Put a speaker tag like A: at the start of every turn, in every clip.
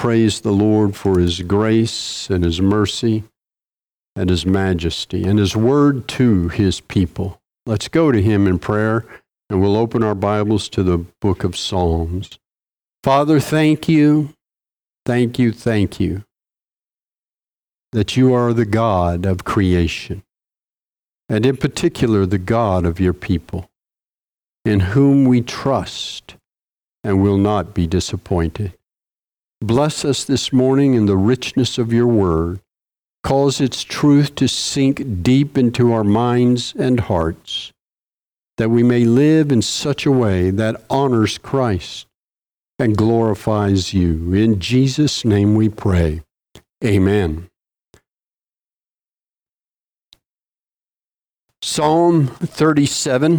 A: praise the Lord for His grace and His mercy and His majesty and His word to His people. Let's go to Him in prayer, and we'll open our Bibles to the book of Psalms. Father, thank you, thank you, thank you that you are the God of creation, and in particular the God of your people, in whom we trust and will not be disappointed. Bless us this morning in the richness of your word. Cause its truth to sink deep into our minds and hearts, that we may live in such a way that honors Christ and glorifies you. In Jesus' name we pray. Amen. Psalm 37.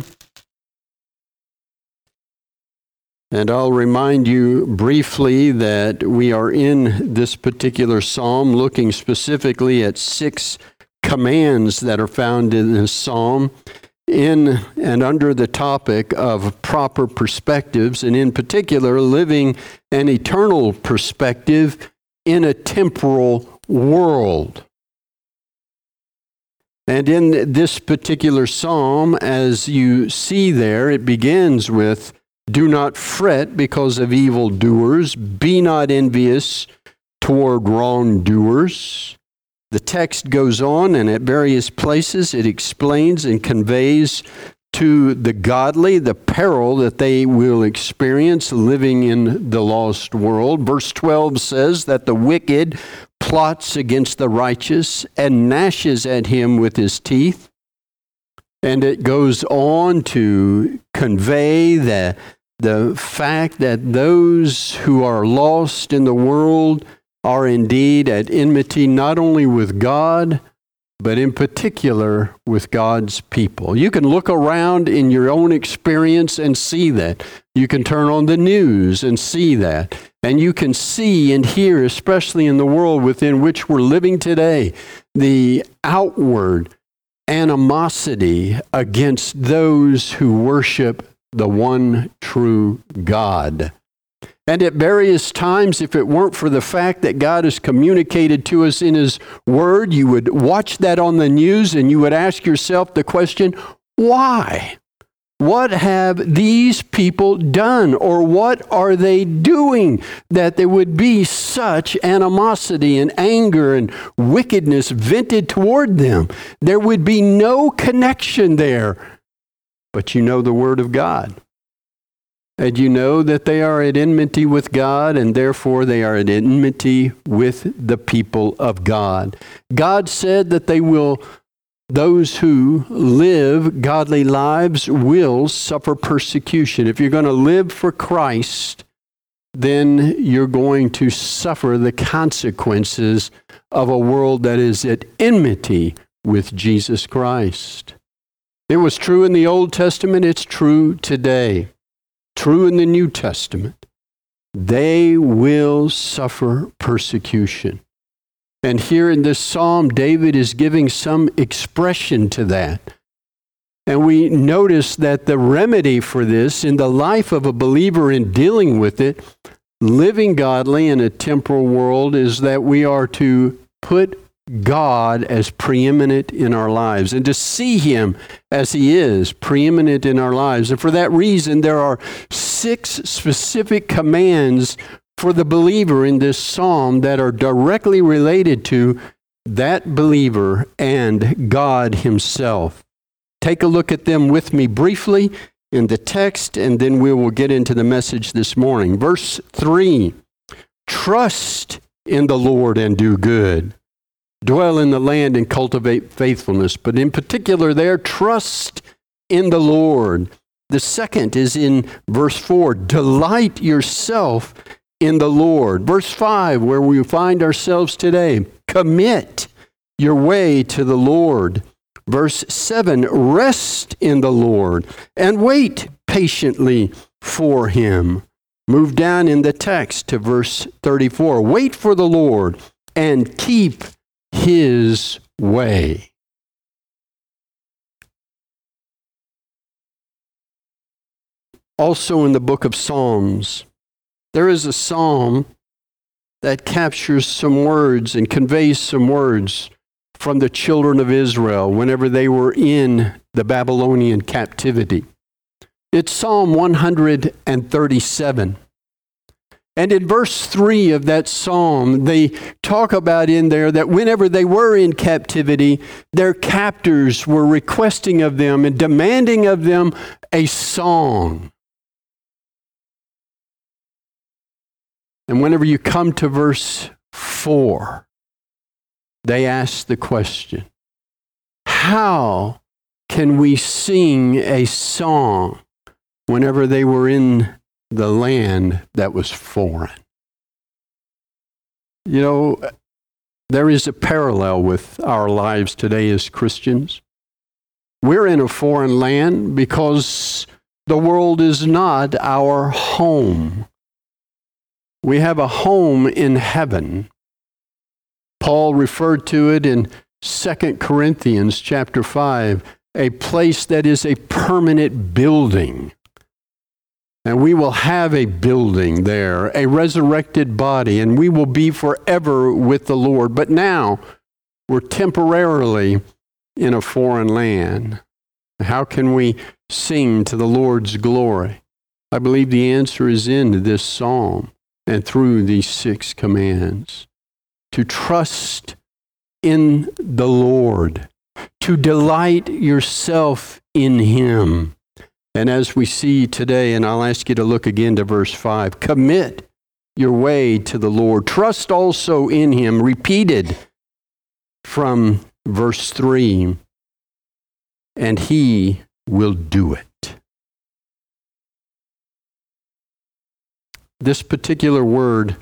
A: And I'll remind you briefly that we are in this particular psalm looking specifically at 6 commands that are found in this psalm in and under the topic of proper perspectives, and in particular living an eternal perspective in a temporal world. And in this particular psalm, as you see there, it begins with, "Do not fret because of evildoers. Be not envious toward wrongdoers." The text goes on, and at various places it explains and conveys to the godly the peril that they will experience living in the lost world. Verse 12 says that the wicked plots against the righteous and gnashes at him with his teeth. And it goes on to convey the fact that those who are lost in the world are indeed at enmity not only with God, but in particular with God's people. You can look around in your own experience and see that. You can turn on the news and see that. And you can see and hear, especially in the world within which we're living today, the outward animosity against those who worship the one true God. And at various times, if it weren't for the fact that God has communicated to us in His Word, you would watch that on the news and you would ask yourself the question, why? What have these people done, or what are they doing that there would be such animosity and anger and wickedness vented toward them? There would be no connection there. But you know the Word of God. And you know that they are at enmity with God, and therefore they are at enmity with the people of God. God said that those who live godly lives will suffer persecution. If you're going to live for Christ, then you're going to suffer the consequences of a world that is at enmity with Jesus Christ. It was true in the Old Testament, it's true today. True in the New Testament. They will suffer persecution. And here in this psalm, David is giving some expression to that. And we notice that the remedy for this in the life of a believer in dealing with it, living godly in a temporal world, is that we are to put God as preeminent in our lives and to see Him as He is preeminent in our lives. And for that reason, there are 6 specific commands for the believer in this psalm that are directly related to that believer and God Himself. Take a look at them with me briefly in the text, and then we will get into the message this morning. Verse 3, trust in the Lord and do good. Dwell in the land and cultivate faithfulness. But in particular there, trust in the Lord. The second is in verse 4, delight yourself in the Lord. Verse 5, where we find ourselves today, commit your way to the Lord. Verse 7, rest in the Lord and wait patiently for Him. Move down in the text to verse 34. Wait for the Lord and keep His way. Also in the book of Psalms, there is a psalm that captures some words and conveys some words from the children of Israel whenever they were in the Babylonian captivity. It's Psalm 137. And in verse 3 of that psalm, they talk about in there that whenever they were in captivity, their captors were requesting of them and demanding of them a song. And whenever you come to verse 4, they ask the question, how can we sing a song whenever they were in the land that was foreign? You know, there is a parallel with our lives today as Christians. We're in a foreign land because the world is not our home. We have a home in heaven. Paul referred to it in 2 Corinthians chapter 5, a place that is a permanent building. And we will have a building there, a resurrected body, and we will be forever with the Lord. But now, we're temporarily in a foreign land. How can we sing to the Lord's glory? I believe the answer is in this psalm and through these 6 commands. To trust in the Lord, to delight yourself in Him. And as we see today, and I'll ask you to look again to verse 5, commit your way to the Lord. Trust also in Him, repeated from verse 3, and He will do it. This particular word,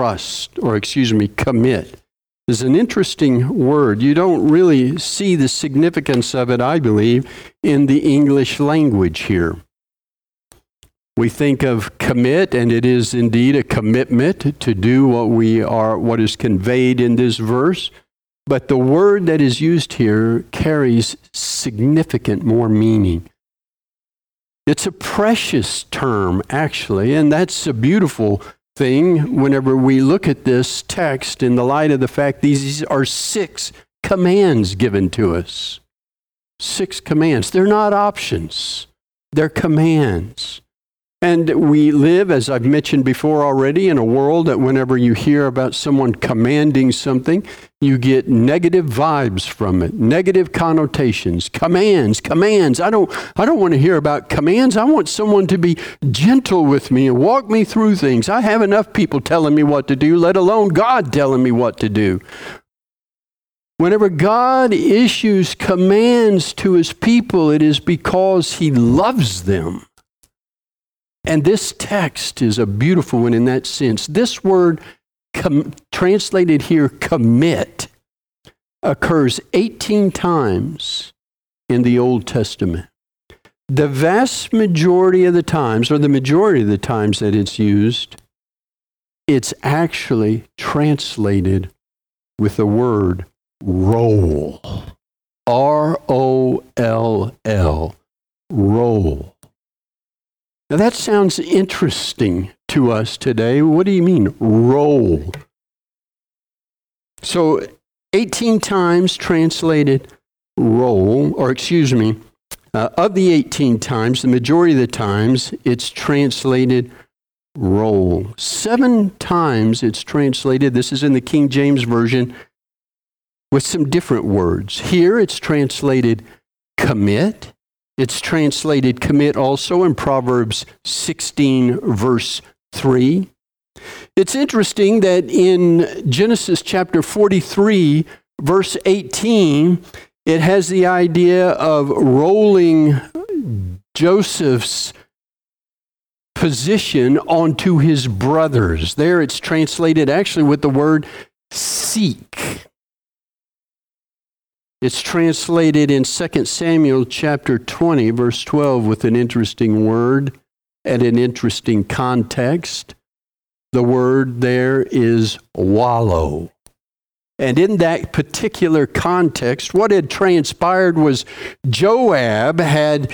A: commit, is an interesting word. You don't really see the significance of it, I believe, in the English language here. We think of commit, and it is indeed a commitment to do what is conveyed in this verse. But the word that is used here carries significant more meaning. It's a precious term, actually, and that's a beautiful thing whenever we look at this text in the light of the fact these are 6 commands given to us. 6 commands. They're not options. They're commands. And we live, as I've mentioned before already, in a world that whenever you hear about someone commanding something, you get negative vibes from it, negative connotations. Commands. I don't want to hear about commands. I want someone to be gentle with me and walk me through things. I have enough people telling me what to do, let alone God telling me what to do. Whenever God issues commands to His people, it is because He loves them. And this text is a beautiful one in that sense. This word, translated here, commit, occurs 18 times in the Old Testament. The vast majority of the times, or the majority of the times that it's used, it's actually translated with the word roll. R-O-L-L, roll. Now that sounds interesting to us today. What do you mean, roll? So 18 times translated roll, of the 18 times, the majority of the times it's translated roll. 7 times it's translated, this is in the King James Version, with some different words. Here it's translated commit. It's translated commit also in Proverbs 16, verse 3. It's interesting that in Genesis chapter 43, verse 18, it has the idea of rolling Joseph's position onto his brothers. There it's translated actually with the word seek. It's translated in 2 Samuel chapter 20, verse 12, with an interesting word and an interesting context. The word there is wallow. And in that particular context, what had transpired was Joab had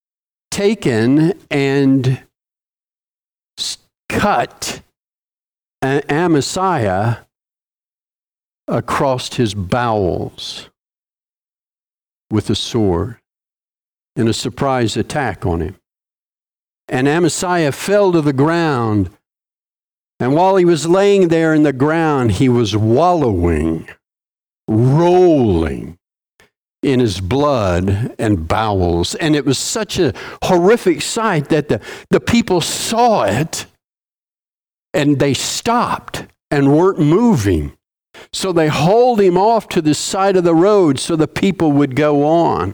A: taken and cut Amaziah across his bowels with a sword in a surprise attack on him. And Amaziah fell to the ground. And while he was laying there in the ground, he was wallowing, rolling in his blood and bowels. And it was such a horrific sight that the people saw it and they stopped and weren't moving. So they hauled him off to the side of the road so the people would go on.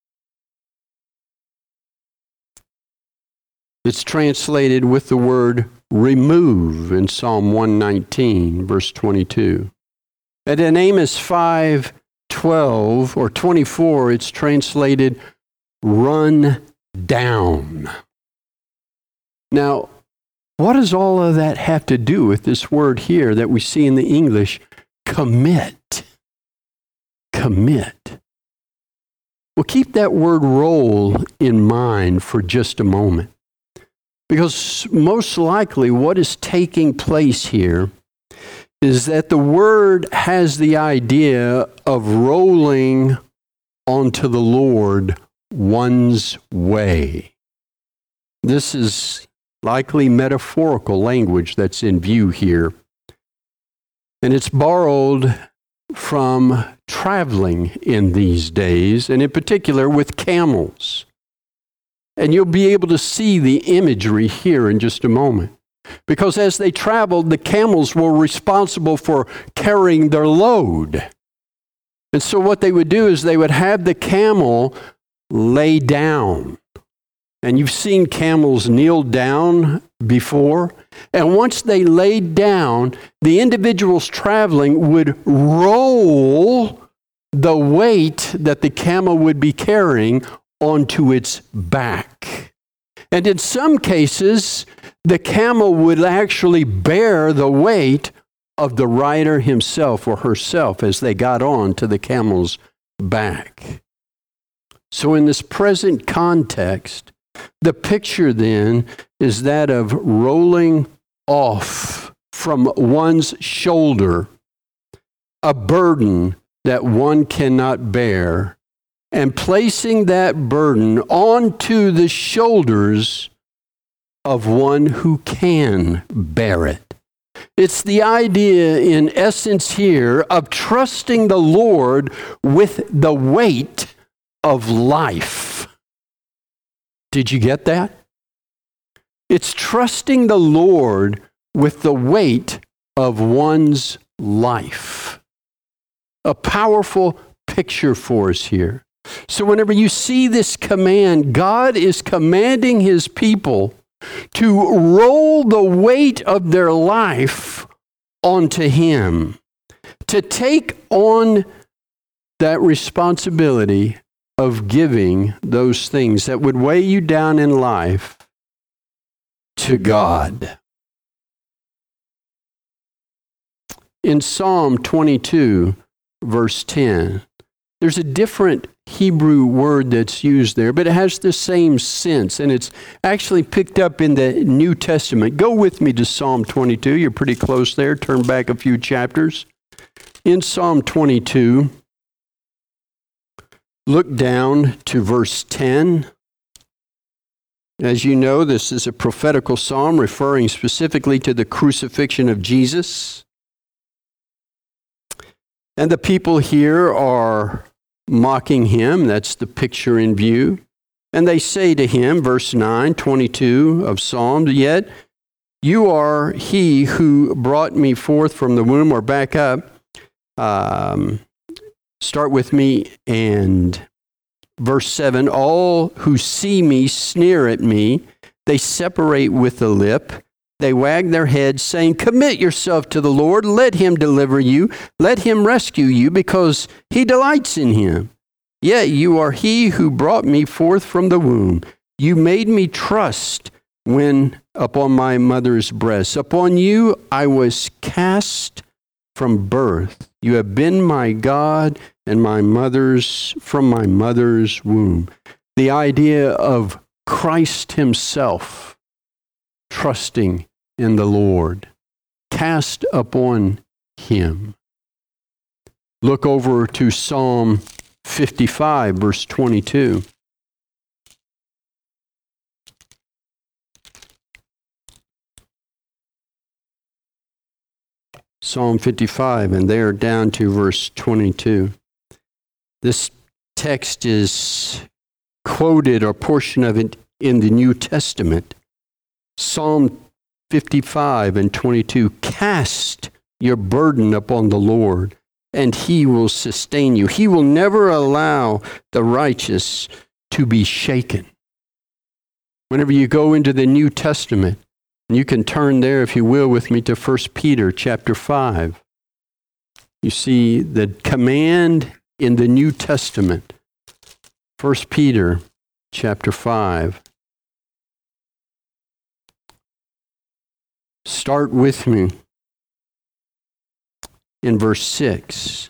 A: It's translated with the word remove in Psalm 119, verse 22. And in Amos 5:12 or 24, it's translated run down. Now, what does all of that have to do with this word here that we see in the English, commit? Commit. Well, keep that word roll in mind for just a moment. Because most likely what is taking place here is that the word has the idea of rolling onto the Lord one's way. This is likely metaphorical language that's in view here. And it's borrowed from traveling in these days, and in particular with camels. And you'll be able to see the imagery here in just a moment. Because as they traveled, the camels were responsible for carrying their load. And so what they would do is they would have the camel lay down. And you've seen camels kneel down before. And once they laid down, the individuals traveling would roll the weight that the camel would be carrying onto its back. And in some cases, the camel would actually bear the weight of the rider himself or herself as they got on to the camel's back. So in this present context, the picture then is that of rolling off from one's shoulder a burden that one cannot bear, and placing that burden onto the shoulders of one who can bear it. It's the idea, in essence here, of trusting the Lord with the weight of life. Did you get that? It's trusting the Lord with the weight of one's life. A powerful picture for us here. So whenever you see this command, God is commanding his people to roll the weight of their life onto him, to take on that responsibility of giving those things that would weigh you down in life to God. In Psalm 22, verse 10, there's a different Hebrew word that's used there, but it has the same sense, and it's actually picked up in the New Testament. Go with me to Psalm 22. You're pretty close there. Turn back a few chapters. In Psalm 22, look down to verse 10. As you know, this is a prophetical psalm referring specifically to the crucifixion of Jesus. And the people here are mocking him. That's the picture in view. And they say to him, verse 9, 22 of Psalms, yet you are he who brought me forth from the womb. Or back up. Start with me and verse 7, all who see me sneer at me. They separate with the lip. They wag their heads, saying, commit yourself to the Lord. Let him deliver you. Let him rescue you, because he delights in him. Yet you are he who brought me forth from the womb. You made me trust when upon my mother's breast. Upon you I was cast from birth. You have been my God and from my mother's womb. The idea of Christ himself trusting in the Lord. cast upon him. Look over to Psalm 55, verse 22. Psalm 55, and there down to verse 22. This text is quoted, or portion of it, in the New Testament. Psalm 55 and 22, cast your burden upon the Lord, and he will sustain you. He will never allow the righteous to be shaken. Whenever you go into the New Testament, and you can turn there, if you will, with me to 1 Peter chapter 5. You see the command in the New Testament. 1 Peter chapter 5. Start with me in verse 6.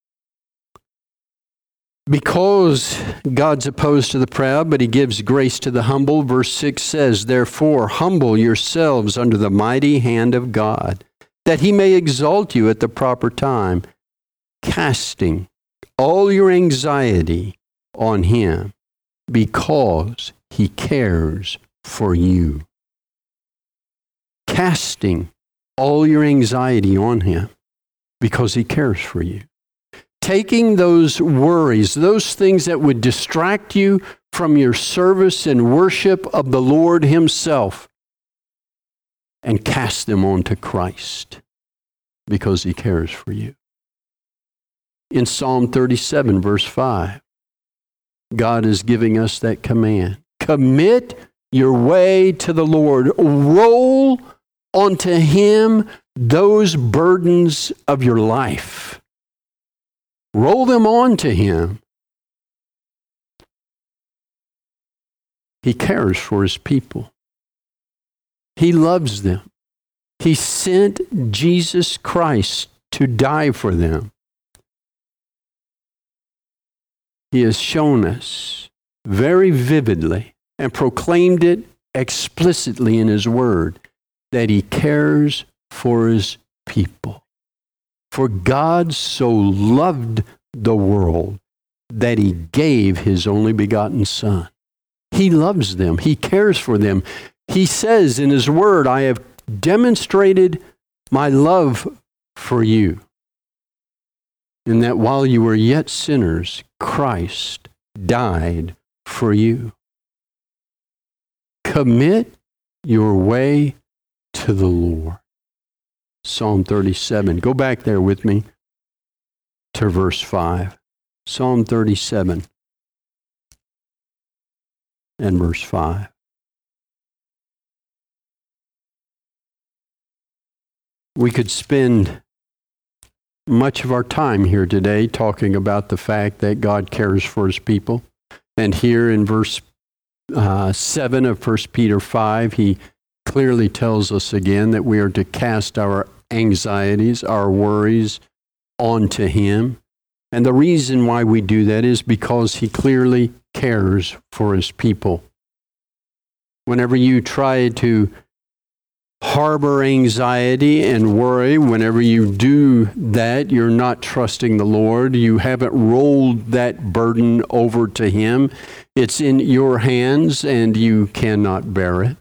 A: Because God's opposed to the proud, but he gives grace to the humble. Verse 6 says, therefore, humble yourselves under the mighty hand of God, that he may exalt you at the proper time, casting all your anxiety on him, because he cares for you. Casting all your anxiety on him, because he cares for you. Taking those worries, those things that would distract you from your service and worship of the Lord himself, and cast them onto Christ, because he cares for you. In Psalm 37, verse 5, God is giving us that command. Commit your way to the Lord. Roll onto him those burdens of your life. Roll them on to him. He cares for his people. He loves them. He sent Jesus Christ to die for them. He has shown us very vividly and proclaimed it explicitly in his word that he cares for his people. For God so loved the world that he gave his only begotten Son. He loves them. He cares for them. He says in his word, I have demonstrated my love for you, in that while you were yet sinners, Christ died for you. Commit your way to the Lord. Psalm 37. Go back there with me to verse 5. Psalm 37 and verse 5. We could spend much of our time here today talking about the fact that God cares for his people. And here in verse 7 of 1 Peter 5, he clearly tells us again that we are to cast our anxieties, our worries onto him. And the reason why we do that is because he clearly cares for his people. Whenever you try to harbor anxiety and worry, whenever you do that, you're not trusting the Lord. You haven't rolled that burden over to him. It's in your hands and you cannot bear it.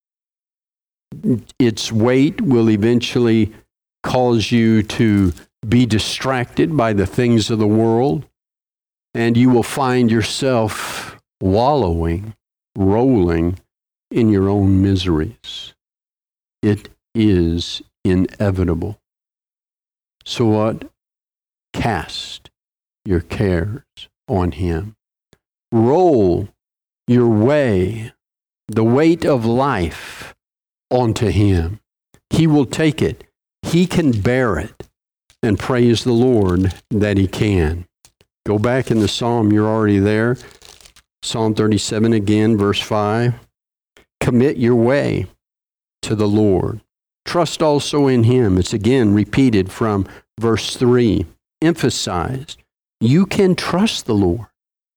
A: Its weight will eventually cause you to be distracted by the things of the world, and you will find yourself wallowing, rolling in your own miseries. It is inevitable. So what? Cast your cares on him. Roll your way, the weight of life, onto him. He will take it. He can bear it. And praise the Lord that he can. Go back in the Psalm, you're already there. Psalm 37 again, verse 5. Commit your way to the Lord. Trust also in him. It's again repeated from verse 3. Emphasized. You can trust the Lord.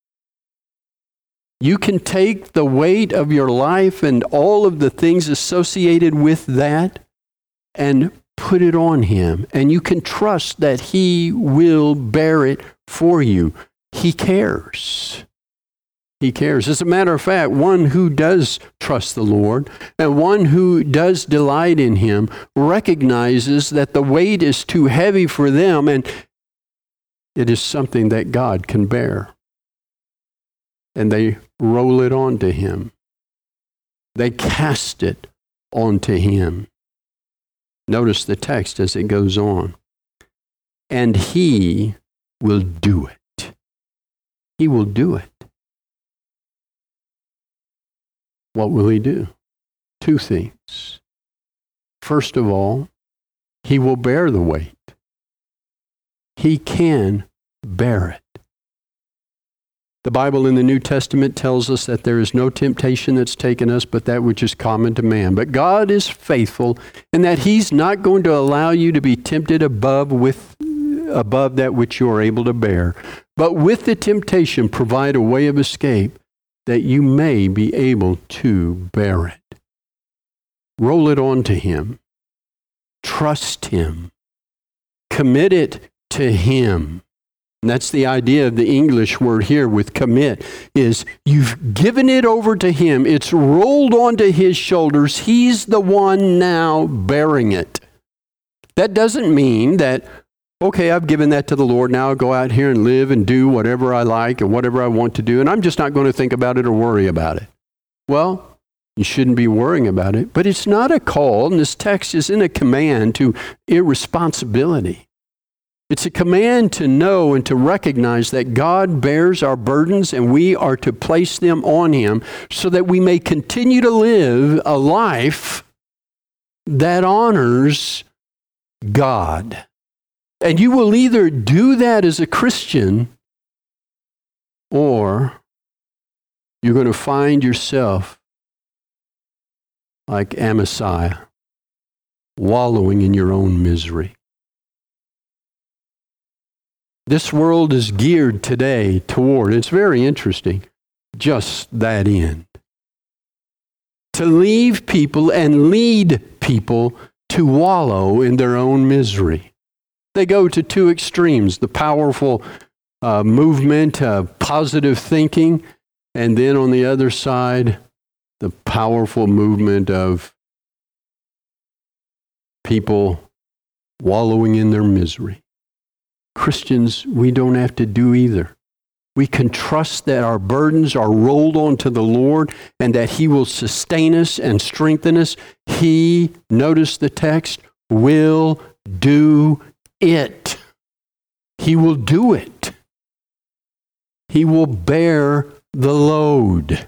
A: You can take the weight of your life and all of the things associated with that and put it on him, and you can trust that he will bear it for you. He cares. He cares. As a matter of fact, one who does trust the Lord and one who does delight in him recognizes that the weight is too heavy for them, and it is something that God can bear. And they roll it onto him. They cast it onto him. Notice the text as it goes on. And he will do it. He will do it. What will he do? Two things. First of all, he will bear the weight. He can bear it. The Bible in the New Testament tells us that there is no temptation that's taken us but that which is common to man. But God is faithful in that he's not going to allow you to be tempted above that which you are able to bear. But with the temptation, provide a way of escape that you may be able to bear it. Roll it on to him. Trust him. Commit it to him. And that's the idea of the English word here with commit, is you've given it over to him. It's rolled onto his shoulders. He's the one now bearing it. That doesn't mean that, okay, I've given that to the Lord. Now I'll go out here and live and do whatever I like and whatever I want to do, and I'm just not going to think about it or worry about it. Well, you shouldn't be worrying about it, but it's not a call, and this text isn't a command to irresponsibility. It's a command to know and to recognize that God bears our burdens and we are to place them on him so that we may continue to live a life that honors God. And you will either do that as a Christian or you're going to find yourself like Amaziah, wallowing in your own misery. This world is geared today toward, it's very interesting, just that end. To leave people and lead people to wallow in their own misery. They go to two extremes, the powerful movement of positive thinking, and then on the other side, the powerful movement of people wallowing in their misery. Christians, we don't have to do either. We can trust that our burdens are rolled onto the Lord and that he will sustain us and strengthen us. He, notice the text, will do it. He will do it. He will bear the load.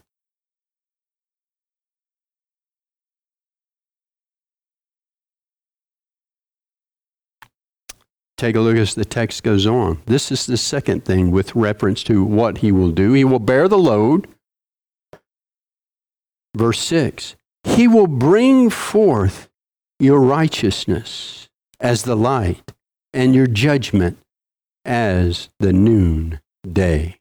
A: Take a look as the text goes on. This is the second thing with reference to what he will do. He will bear the load. Verse 6, he will bring forth your righteousness as the light and your judgment as the noonday.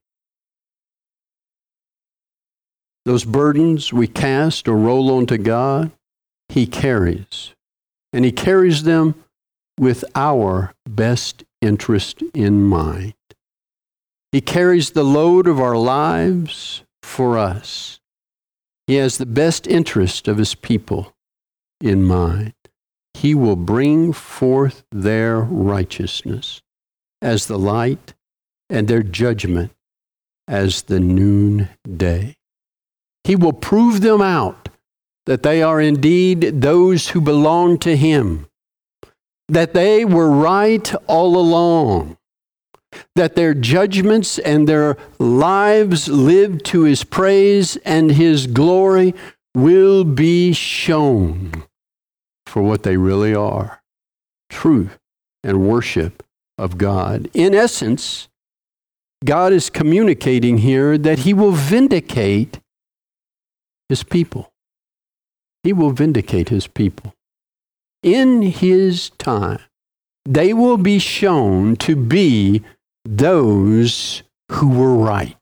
A: Those burdens we cast or roll onto God, he carries. And he carries them with our best interest in mind. He carries the load of our lives for us. He has the best interest of his people in mind. He will bring forth their righteousness as the light and their judgment as the noonday. He will prove them out that they are indeed those who belong to him, that they were right all along, that their judgments and their lives lived to his praise and his glory will be shown for what they really are, truth and worship of God. In essence, God is communicating here that he will vindicate his people. He will vindicate his people. In his time, they will be shown to be those who were right.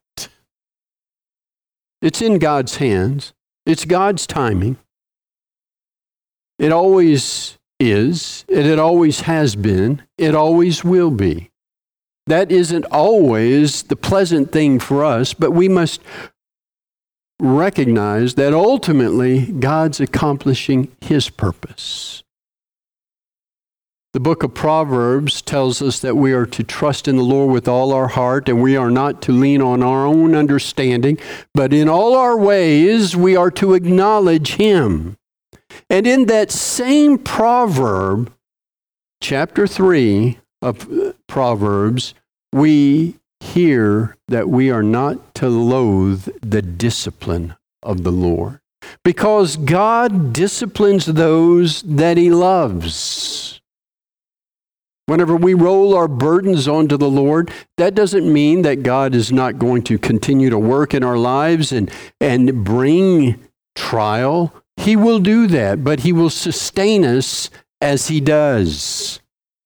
A: It's in God's hands. It's God's timing. It always is, and it always has been, it always will be. That isn't always the pleasant thing for us, but we must recognize that ultimately God's accomplishing His purpose. The book of Proverbs tells us that we are to trust in the Lord with all our heart, and we are not to lean on our own understanding, but in all our ways we are to acknowledge Him. And in that same proverb, chapter 3 of Proverbs, we hear that we are not to loathe the discipline of the Lord, because God disciplines those that He loves. Whenever we roll our burdens onto the Lord, that doesn't mean that God is not going to continue to work in our lives and bring trial. He will do that, but He will sustain us as He does.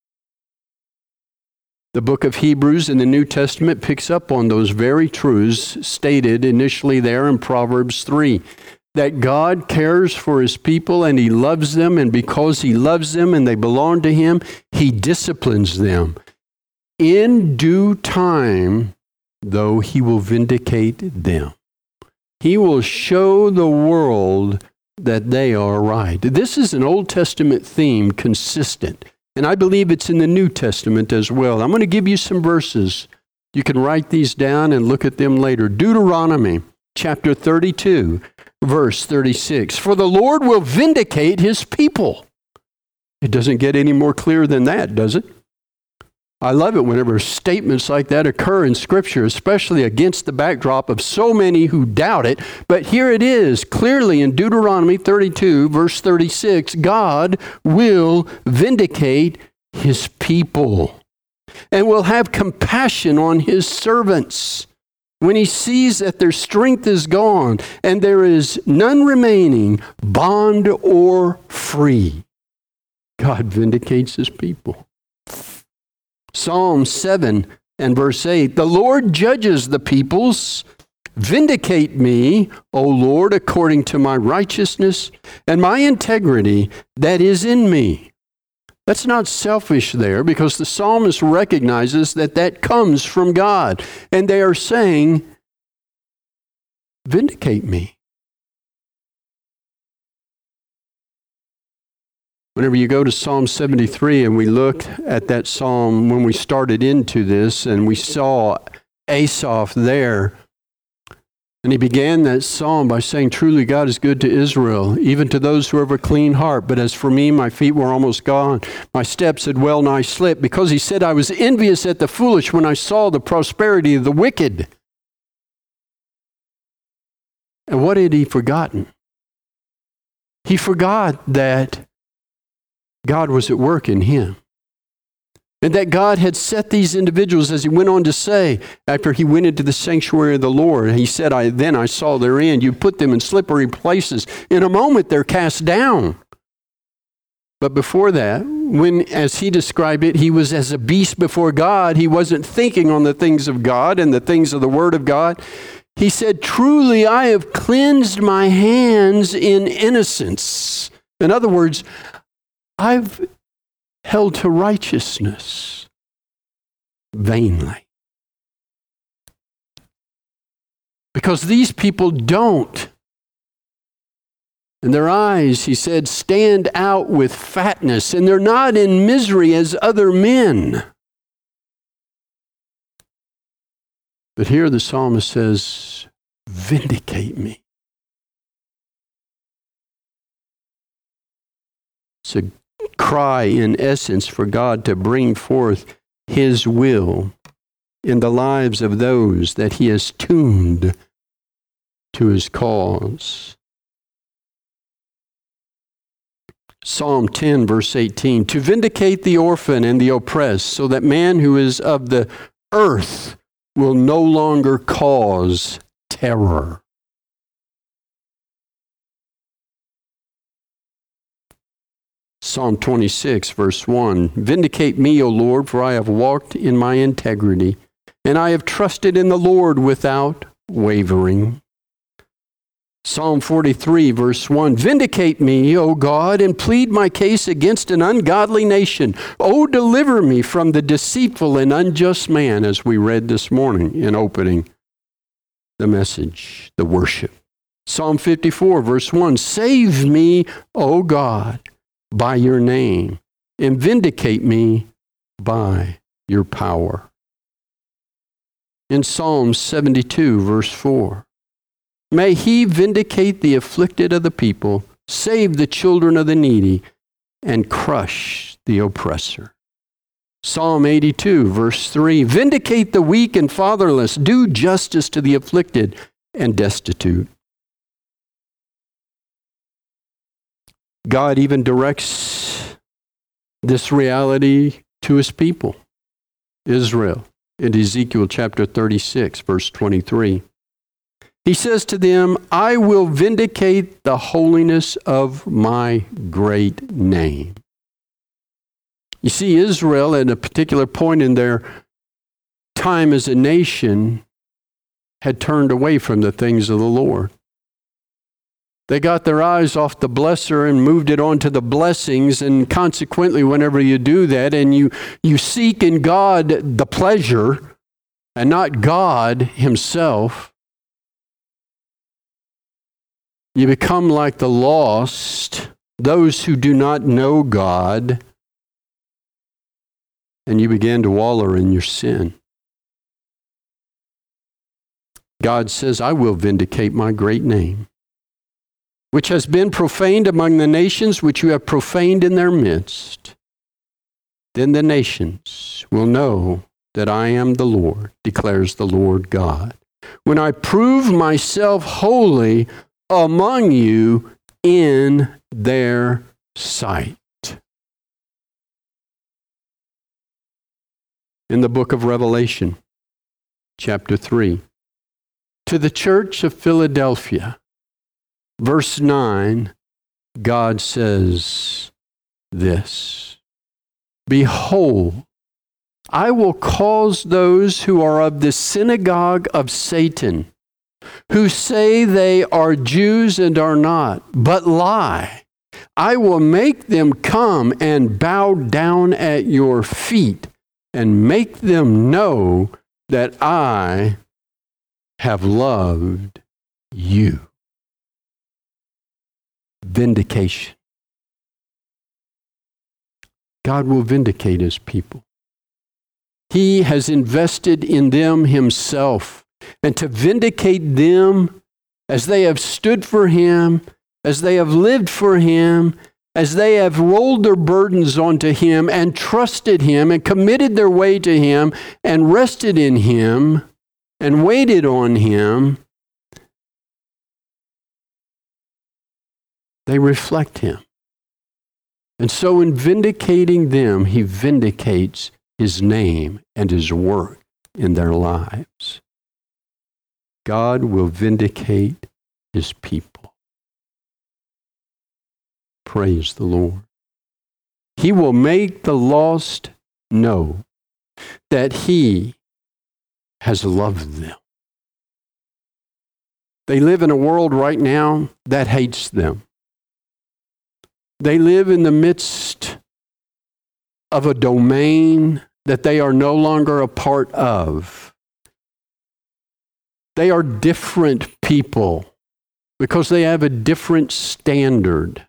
A: The book of Hebrews in the New Testament picks up on those very truths stated initially there in Proverbs 3, that God cares for His people and He loves them, and because He loves them and they belong to Him, He disciplines them. In due time, though, He will vindicate them. He will show the world that they are right. This is an Old Testament theme, consistent. And I believe it's in the New Testament as well. I'm going to give you some verses. You can write these down and look at them later. Deuteronomy chapter 32, verse 36. For the Lord will vindicate His people. It doesn't get any more clear than that, does it? I love it whenever statements like that occur in Scripture, especially against the backdrop of so many who doubt it. But here it is, clearly in Deuteronomy 32, verse 36, God will vindicate His people and will have compassion on His servants when He sees that their strength is gone and there is none remaining, bond or free. God vindicates His people. Psalm 7 and verse 8, the Lord judges the peoples. Vindicate me, O Lord, according to my righteousness and my integrity that is in me. That's not selfish there, because the psalmist recognizes that that comes from God. And they are saying, vindicate me. Whenever you go to Psalm 73, and we looked at that psalm when we started into this, and we saw Asaph there, and he began that psalm by saying, truly God is good to Israel, even to those who have a clean heart. But as for me, my feet were almost gone. My steps had well nigh slipped, because he said, I was envious at the foolish when I saw the prosperity of the wicked. And what had he forgotten? He forgot that God was at work in him. And that God had set these individuals, as he went on to say, after he went into the sanctuary of the Lord, he said, then I saw their end. You put them in slippery places. In a moment, they're cast down. But before that, when, as he described it, he was as a beast before God, he wasn't thinking on the things of God and the things of the Word of God. He said, truly, I have cleansed my hands in innocence. In other words, I've held to righteousness vainly. Because these people don't. And their eyes, he said, stand out with fatness, and they're not in misery as other men. But here the psalmist says, vindicate me. It's a cry, in essence, for God to bring forth His will in the lives of those that He has tuned to His cause. Psalm 10, verse 18, to vindicate the orphan and the oppressed, so that man who is of the earth will no longer cause terror. Psalm 26, verse 1, vindicate me, O Lord, for I have walked in my integrity, and I have trusted in the Lord without wavering. Psalm 43, verse 1, "Vindicate me, O God, and plead my case against an ungodly nation. O deliver me from the deceitful and unjust man," as we read this morning in opening the message, the worship. Psalm 54, verse 1, "Save me, O God, by your name, and vindicate me by your power." In Psalm 72, verse 4, "May he vindicate the afflicted of the people, save the children of the needy, and crush the oppressor." Psalm 82, verse 3, "Vindicate the weak and fatherless, do justice to the afflicted and destitute." God even directs this reality to his people, Israel, in Ezekiel chapter 36, verse 23. He says to them, "I will vindicate the holiness of my great name." You see, Israel, at a particular point in their time as a nation, had turned away from the things of the Lord. They got their eyes off the blesser and moved it on to the blessings, and consequently, whenever you do that and you seek in God the pleasure and not God himself, you become like the lost, those who do not know God, and you begin to wallow in your sin. God says, "I will vindicate my great name, which has been profaned among the nations, which you have profaned in their midst. Then the nations will know that I am the Lord, declares the Lord God, when I prove myself holy among you in their sight." In the book of Revelation, chapter 3, to the church of Philadelphia, verse 9, God says this, "Behold, I will cause those who are of the synagogue of Satan, who say they are Jews and are not, but lie. I will make them come and bow down at your feet and make them know that I have loved you." Vindication. God will vindicate his people. He has invested in them himself. And to vindicate them as they have stood for him, as they have lived for him, as they have rolled their burdens onto him and trusted him and committed their way to him and rested in him and waited on him, they reflect him. And so in vindicating them, he vindicates his name and his work in their lives. God will vindicate his people. Praise the Lord. He will make the lost know that he has loved them. They live in a world right now that hates them. They live in the midst of a domain that they are no longer a part of. They are different people because they have a different standard.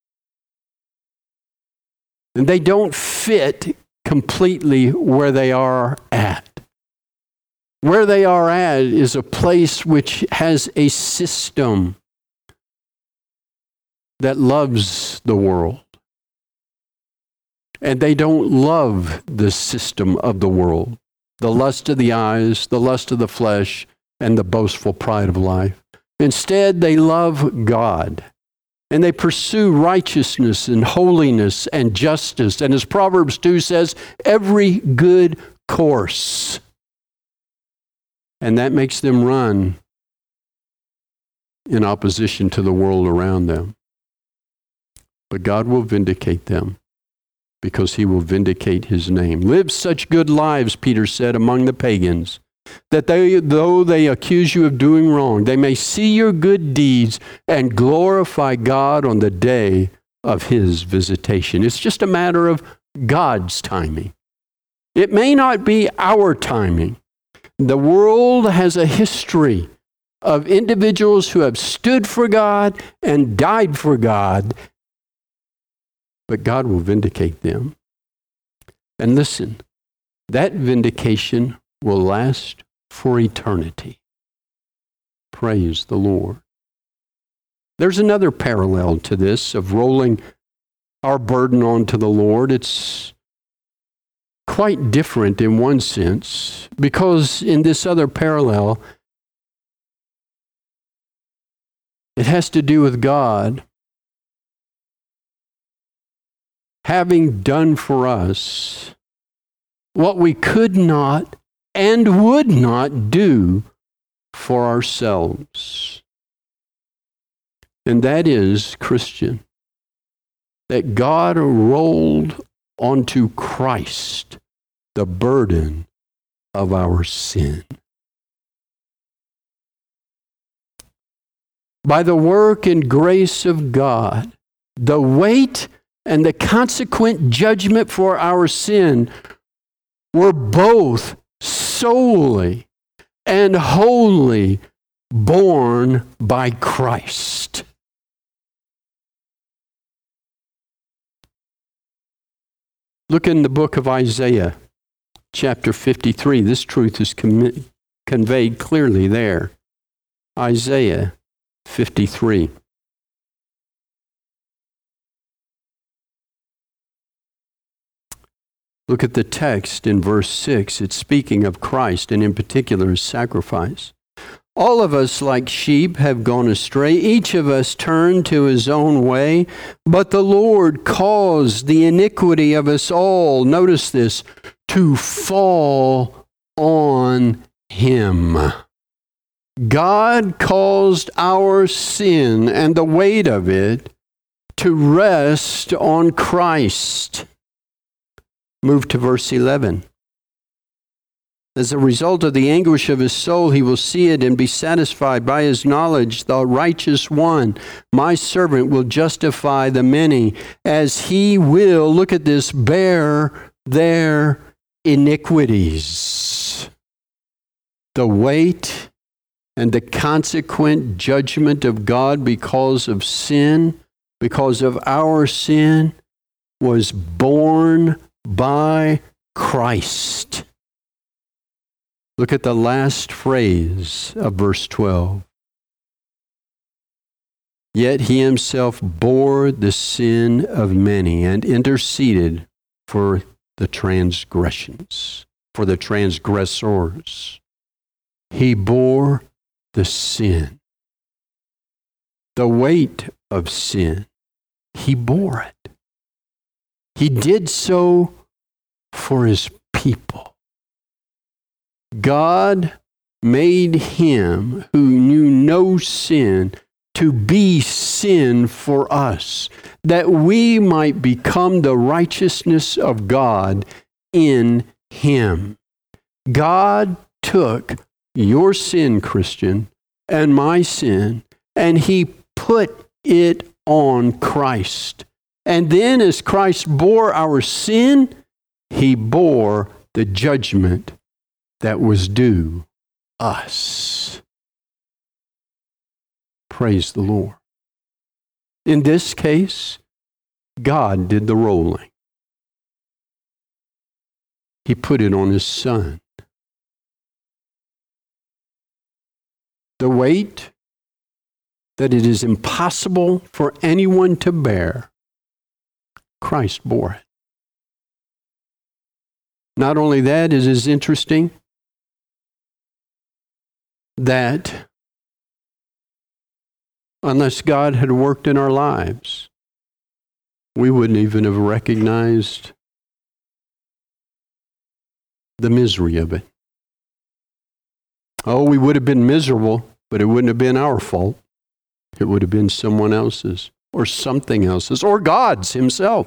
A: And they don't fit completely where they are at. Where they are at is a place which has a system that loves the world. And they don't love the system of the world, the lust of the eyes, the lust of the flesh, and the boastful pride of life. Instead, they love God, and they pursue righteousness and holiness and justice. And as Proverbs 2 says, every good course. And that makes them run in opposition to the world around them. But God will vindicate them because he will vindicate his name. Live such good lives, Peter said, among the pagans, that though they accuse you of doing wrong, they may see your good deeds and glorify God on the day of his visitation. It's just a matter of God's timing. It may not be our timing. The world has a history of individuals who have stood for God and died for God, but God will vindicate them. And listen, that vindication will last for eternity. Praise the Lord. There's another parallel to this of rolling our burden onto the Lord. It's quite different in one sense, because in this other parallel, it has to do with God having done for us what we could not and would not do for ourselves. And that is, Christian, that God rolled onto Christ the burden of our sin. By the work and grace of God, the weight and the consequent judgment for our sin were both solely and wholly borne by Christ. Look in the book of Isaiah, chapter 53. This truth is conveyed clearly there. Isaiah 53. Look at the text in verse 6. It's speaking of Christ, and in particular his sacrifice. All of us, like sheep, have gone astray. Each of us turned to his own way, but the Lord caused the iniquity of us all, notice this, to fall on him. God caused our sin and the weight of it to rest on Christ. Move to verse 11. As a result of the anguish of his soul, he will see it and be satisfied. By his knowledge, the righteous one, my servant, will justify the many, as he will, look at this, bear their iniquities. The weight and the consequent judgment of God because of sin, because of our sin, was borne by Christ. Look at the last phrase of verse 12. Yet he himself bore the sin of many and interceded for the transgressions, for the transgressors. He bore the sin, the weight of sin. He bore it. He did so for his people. God made him who knew no sin to be sin for us, that we might become the righteousness of God in him. God took your sin, Christian, and my sin, and he put it on Christ. And then as Christ bore our sin, he bore the judgment that was due us. Praise the Lord. In this case, God did the rolling. He put it on his Son. The weight that it is impossible for anyone to bear, Christ bore it. Not only that, it is interesting that unless God had worked in our lives, we wouldn't even have recognized the misery of it. Oh, we would have been miserable, but it wouldn't have been our fault. It would have been someone else's or something else's or God's himself,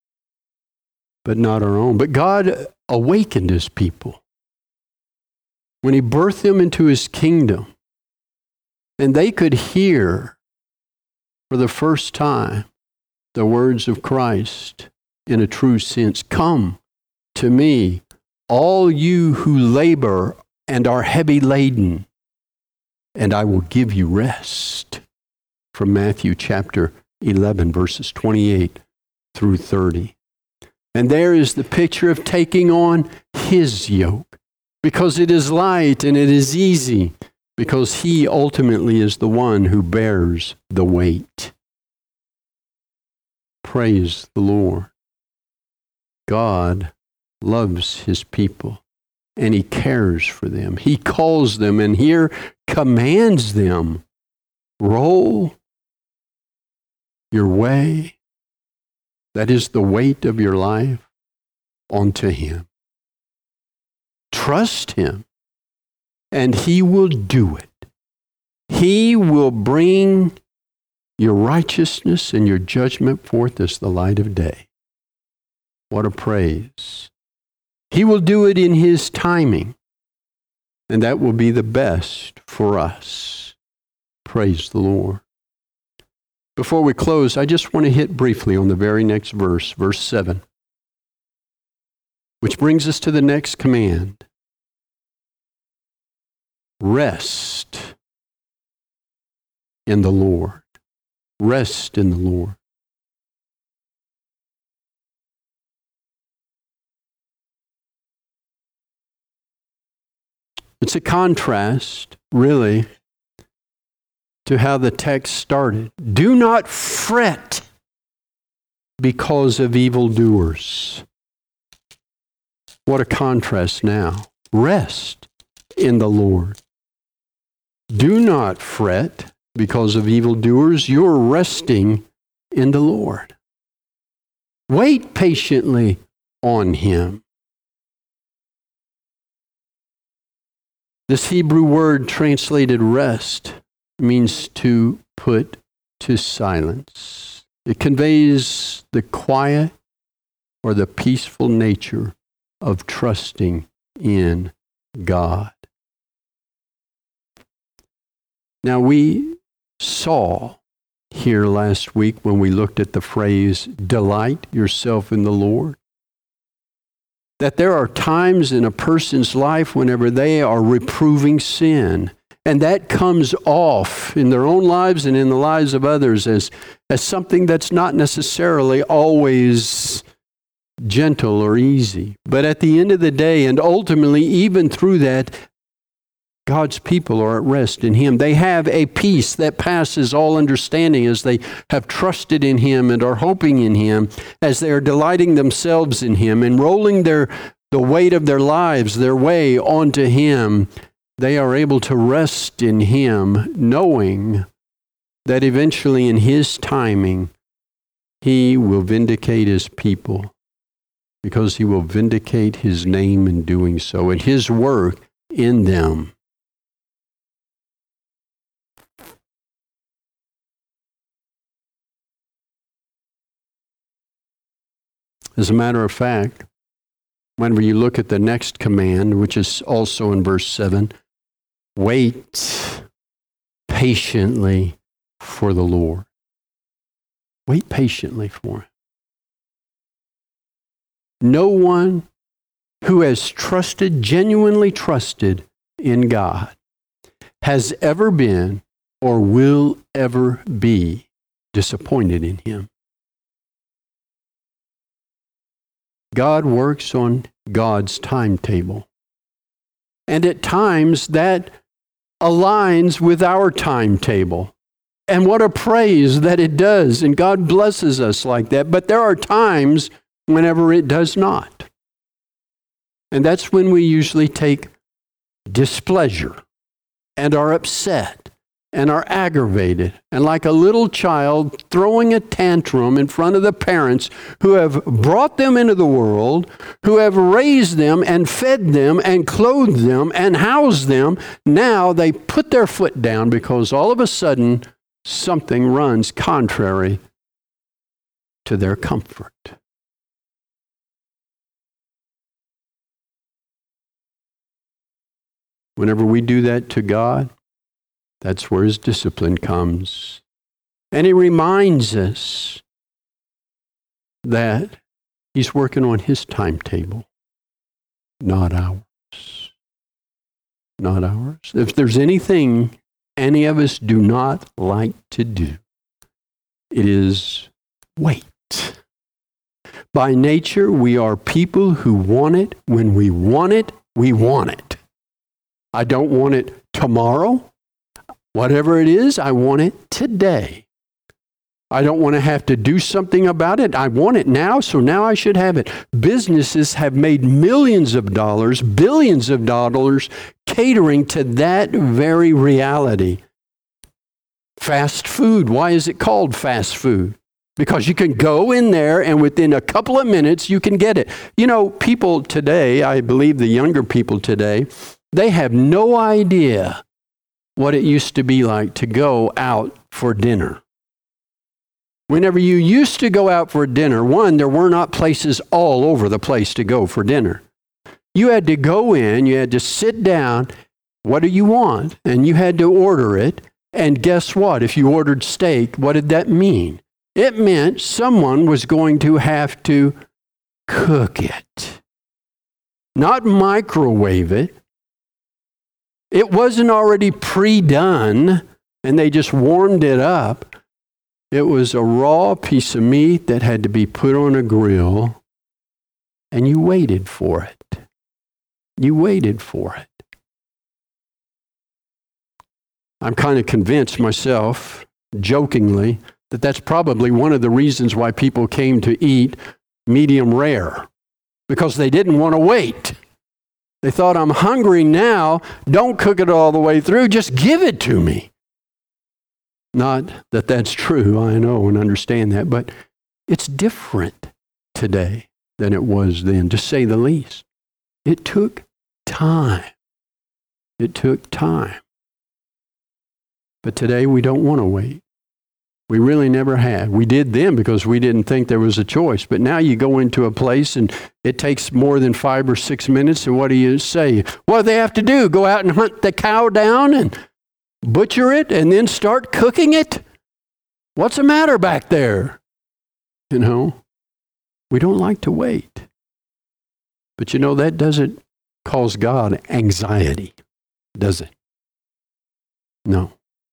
A: but not our own. But God awakened his people. when he birthed them into his kingdom, and they could hear for the first time the words of Christ in a true sense. Come to me, all you who labor and are heavy laden, and I will give you rest. From Matthew chapter 11, verses 28 through 30. And there is the picture of taking on his yoke, because it is light and it is easy, because he ultimately is the one who bears the weight. Praise the Lord. God loves his people, and he cares for them. He calls them, and here commands them, roll your way, that is the weight of your life, onto him. Trust him, and he will do it. He will bring your righteousness and your judgment forth as the light of day. What a praise. He will do it in his timing, and that will be the best for us. Praise the Lord. Before we close, I just want to hit briefly on the very next verse, verse 7, which brings us to the next command. Rest in the Lord. Rest in the Lord. It's a contrast, really, to how the text started. Do not fret because of evildoers. What a contrast now. Rest in the Lord. Do not fret because of evildoers. You're resting in the Lord. Wait patiently on him. This Hebrew word translated rest means to put to silence. It conveys the quiet or the peaceful nature of trusting in God. Now, we saw here last week when we looked at the phrase, delight yourself in the Lord, that there are times in a person's life whenever they are reproving sin, and that comes off in their own lives and in the lives of others as something that's not necessarily always gentle or easy. But at the end of the day, and ultimately even through that, God's people are at rest in him. They have a peace that passes all understanding as they have trusted in him and are hoping in him, as they are delighting themselves in him and rolling the weight of their lives, their way onto him. They are able to rest in him, knowing that eventually in his timing, he will vindicate his people, because he will vindicate his name in doing so, and his work in them. As a matter of fact, whenever you look at the next command, which is also in verse 7, wait patiently for the Lord. Wait patiently for him. No one who has trusted, genuinely trusted in God, has ever been or will ever be disappointed in him. God works on God's timetable. And at times that aligns with our timetable. And what a praise that it does. And God blesses us like that. But there are times whenever it does not. And that's when we usually take displeasure and are upset and are aggravated, and like a little child throwing a tantrum in front of the parents who have brought them into the world, who have raised them and fed them and clothed them and housed them. Now they put their foot down because all of a sudden something runs contrary to their comfort. Whenever we do that to God, that's where His discipline comes. And He reminds us that He's working on His timetable, not ours. Not ours. If there's anything any of us do not like to do, it is wait. By nature, we are people who want it. When we want it, we want it. I don't want it tomorrow. Whatever it is, I want it today. I don't want to have to do something about it. I want it now, so now I should have it. Businesses have made millions of dollars, billions of dollars, catering to that very reality. Fast food. Why is it called fast food? Because you can go in there and within a couple of minutes you can get it. You know, people today, I believe the younger people today, they have no idea what it used to be like to go out for dinner. Whenever you used to go out for dinner, one, there were not places all over the place to go for dinner. You had to go in, you had to sit down, what do you want? And you had to order it. And guess what? If you ordered steak, what did that mean? It meant someone was going to have to cook it, not microwave it. It wasn't already pre-done and they just warmed it up. It was a raw piece of meat that had to be put on a grill, and you waited for it. You waited for it. I'm kind of convinced myself, jokingly, that that's probably one of the reasons why people came to eat medium rare, because they didn't want to wait. They thought, I'm hungry now, don't cook it all the way through, just give it to me. Not that that's true, I know and understand that, but it's different today than it was then, to say the least. It took time. It took time. But today we don't want to wait. We really never have. We did then because we didn't think there was a choice. But now you go into a place and it takes more than 5 or 6 minutes, and what do you say? What do they have to do? Go out and hunt the cow down and butcher it and then start cooking it? What's the matter back there? You know, we don't like to wait. But you know, that doesn't cause God anxiety, does it? No.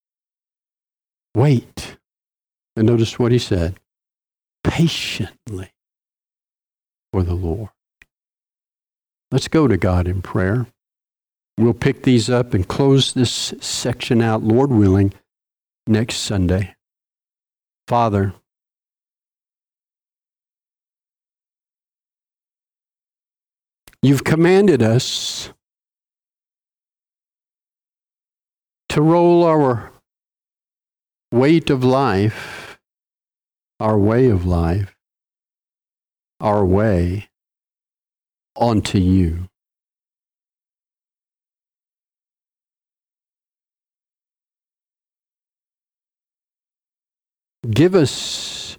A: Wait. And notice what He said. Patiently for the Lord. Let's go to God in prayer. We'll pick these up and close this section out, Lord willing, next Sunday. Father, You've commanded us to roll our weight of life, our way of life, our way onto You. Give us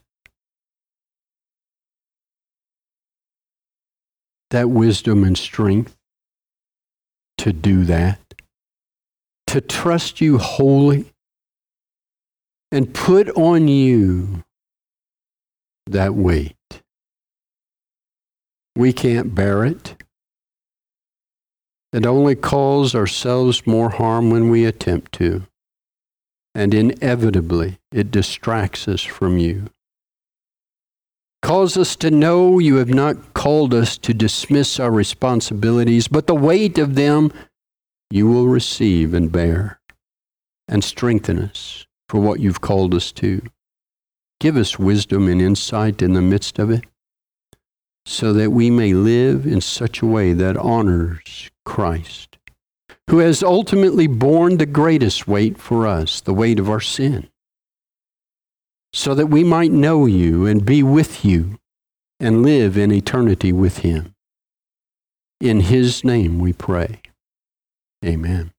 A: that wisdom and strength to do that, to trust You wholly and put on You that weight. We can't bear it. It only causes ourselves more harm when we attempt to. And inevitably, it distracts us from You. Cause us to know You have not called us to dismiss our responsibilities, but the weight of them You will receive and bear, and strengthen us for what You've called us to. Give us wisdom and insight in the midst of it, so that we may live in such a way that honors Christ, who has ultimately borne the greatest weight for us, the weight of our sin, so that we might know You and be with You and live in eternity with Him. In His name we pray. Amen.